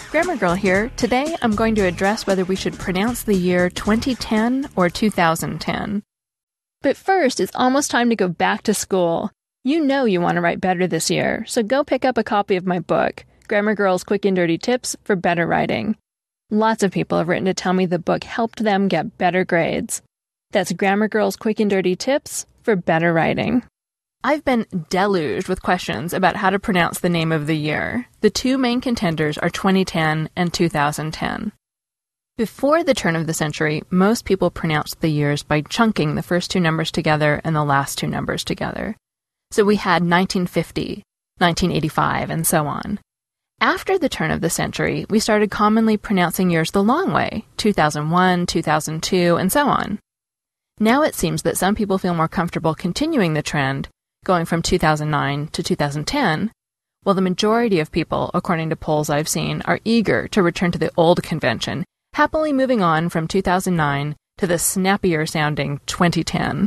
Grammar Girl here. Today I'm going to address whether we should pronounce the year 2010 or 2010. But first, it's almost time to go back to school. You know you want to write better this year, so go pick up a copy of my book, Grammar Girl's Quick and Dirty Tips for Better Writing. Lots of people have written to tell me the book helped them get better grades. That's Grammar Girl's Quick and Dirty Tips for Better Writing. I've been deluged with questions about how to pronounce the name of the year. The two main contenders are 2010 and 2010. Before the turn of the century, most people pronounced the years by chunking the first two numbers together and the last two numbers together. So we had 1950, 1985, and so on. After the turn of the century, we started commonly pronouncing years the long way, 2001, 2002, and so on. Now it seems that some people feel more comfortable continuing the trend, going from 2009 to 2010, while the majority of people, according to polls I've seen, are eager to return to the old convention, happily moving on from 2009 to the snappier-sounding 2010.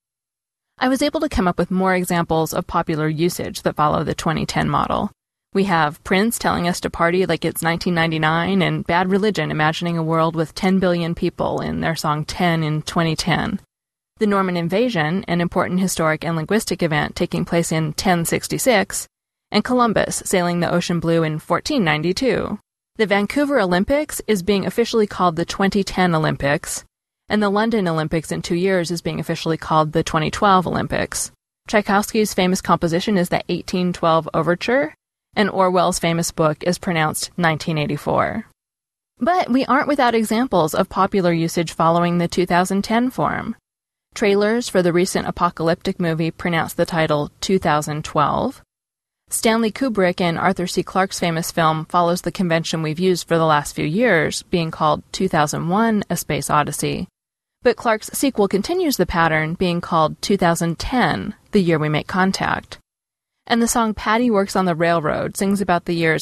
I was able to come up with more examples of popular usage that follow the 2010 model. We have Prince telling us to party like it's 1999 and Bad Religion imagining a world with 10 billion people in their song 10 in 2010. The Norman Invasion, an important historic and linguistic event taking place in 1066, and Columbus sailing the ocean blue in 1492. The Vancouver Olympics is being officially called the 2010 Olympics, and the London Olympics in 2 years is being officially called the 2012 Olympics. Tchaikovsky's famous composition is the 1812 Overture, and Orwell's famous book is pronounced 1984. But we aren't without examples of popular usage following the 2010 form. Trailers for the recent apocalyptic movie pronounce the title 2012. Stanley Kubrick and Arthur C. Clarke's famous film follows the convention we've used for the last few years, being called 2001: A Space Odyssey. But Clarke's sequel continues the pattern, being called 2010, The Year We Make Contact. And the song Patty Works on the Railroad sings about the years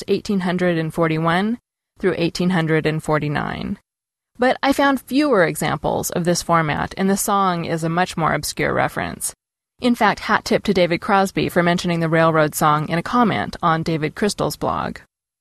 1841 through 1849. But I found fewer examples of this format, and the song is a much more obscure reference. In fact, hat tip to David Crosby for mentioning the railroad song in a comment on David Crystal's blog.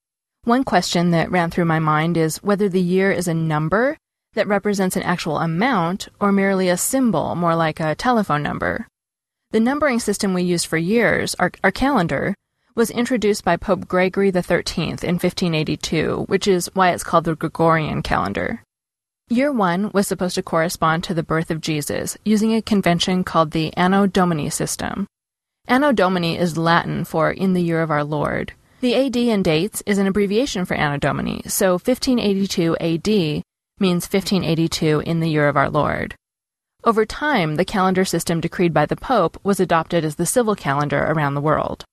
One question that ran through my mind is whether the year is a number that represents an actual amount or merely a symbol, more like a telephone number. The numbering system we used for years, our calendar, was introduced by Pope Gregory XIII in 1582, which is why it's called the Gregorian calendar. Year 1 was supposed to correspond to the birth of Jesus, using a convention called the Anno Domini system. Anno Domini is Latin for in the year of our Lord. The AD in dates is an abbreviation for Anno Domini, so 1582 AD means 1582 in the year of our Lord. Over time, the calendar system decreed by the Pope was adopted as the civil calendar around the world.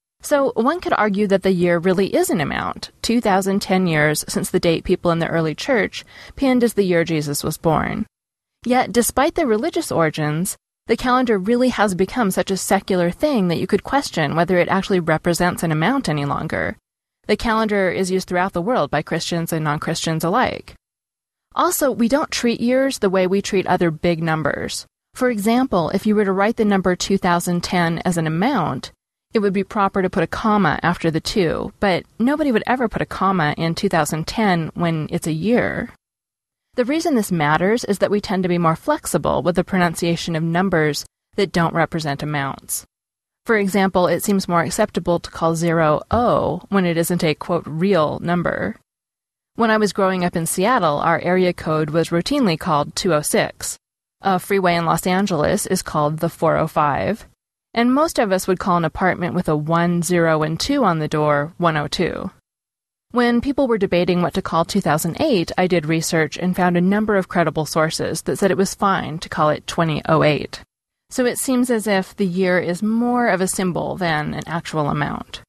So one could argue that the year really is an amount, 2010 years since the date people in the early church pinned as the year Jesus was born. Yet, despite their religious origins, the calendar really has become such a secular thing that you could question whether it actually represents an amount any longer. The calendar is used throughout the world by Christians and non-Christians alike. Also, we don't treat years the way we treat other big numbers. For example, if you were to write the number 2010 as an amount, it would be proper to put a comma after the 2, but nobody would ever put a comma in 2010 when it's a year. The reason this matters is that we tend to be more flexible with the pronunciation of numbers that don't represent amounts. For example, it seems more acceptable to call 0 O when it isn't a, quote, real number. When I was growing up in Seattle, our area code was routinely called 206. A freeway in Los Angeles is called the 405. And most of us would call an apartment with a 1, 0, and 2 on the door 102. When people were debating what to call 2008, I did research and found a number of credible sources that said it was fine to call it 2008. So it seems as if the year is more of a symbol than an actual amount.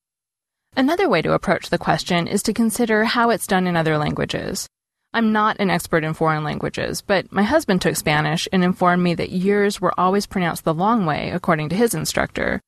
Another way to approach the question is to consider how it's done in other languages. I'm not an expert in foreign languages, but my husband took Spanish and informed me that years were always pronounced the long way, according to his instructor,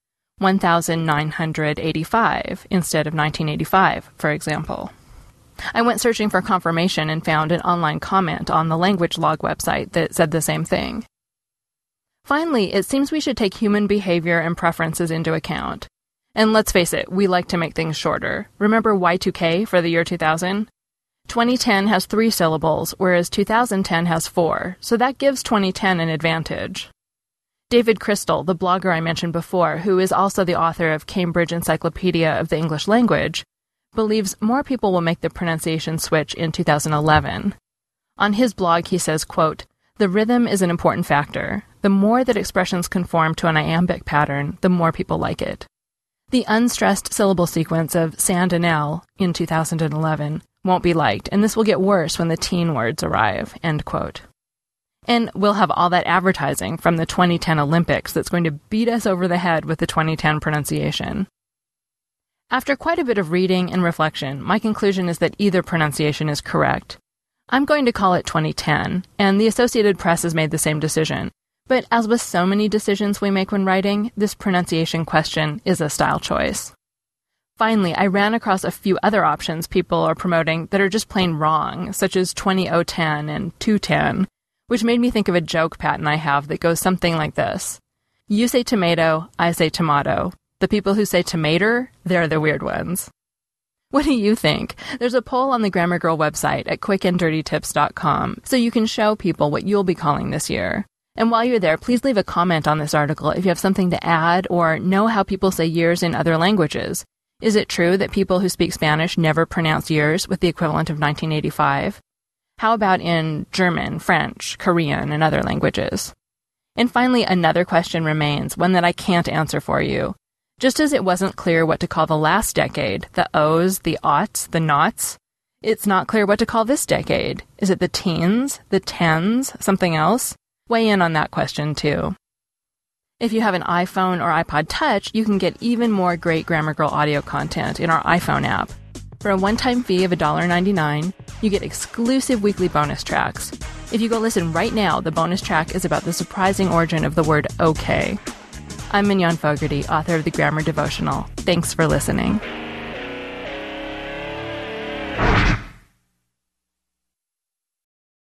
1985 instead of 1985, for example. I went searching for confirmation and found an online comment on the Language Log website that said the same thing. Finally, it seems we should take human behavior and preferences into account. And let's face it, we like to make things shorter. Remember Y2K for the year 2000? 2010 has 3 syllables, whereas 2010 has 4, so that gives 2010 an advantage. David Crystal, the blogger I mentioned before, who is also the author of Cambridge Encyclopedia of the English Language, believes more people will make the pronunciation switch in 2011. On his blog, he says, quote, "The rhythm is an important factor. The more that expressions conform to an iambic pattern, the more people like it. The unstressed syllable sequence of sand and L in 2011 won't be liked, and this will get worse when the teen words arrive," end quote. And we'll have all that advertising from the 2010 Olympics that's going to beat us over the head with the 2010 pronunciation. After quite a bit of reading and reflection, my conclusion is that either pronunciation is correct. I'm going to call it 2010, and the Associated Press has made the same decision. But as with so many decisions we make when writing, this pronunciation question is a style choice. Finally, I ran across a few other options people are promoting that are just plain wrong, such as 2010 and 210, which made me think of a joke pattern I have that goes something like this. You say tomato, I say tomato. The people who say tomater, they're the weird ones. What do you think? There's a poll on the Grammar Girl website at quickanddirtytips.com, so you can show people what you'll be calling this year. And while you're there, please leave a comment on this article if you have something to add or know how people say years in other languages. Is it true that people who speak Spanish never pronounce years with the equivalent of 1985? How about in German, French, Korean, and other languages? And finally, another question remains, one that I can't answer for you. Just as it wasn't clear what to call the last decade, the O's, the aughts, the noughts, it's not clear what to call this decade. Is it the teens, the tens, something else? Weigh in on that question, too. If you have an iPhone or iPod Touch, you can get even more great Grammar Girl audio content in our iPhone app. For a one-time fee of $1.99, you get exclusive weekly bonus tracks. If you go listen right now, the bonus track is about the surprising origin of the word okay. I'm Mignon Fogarty, author of the Grammar Devotional. Thanks for listening.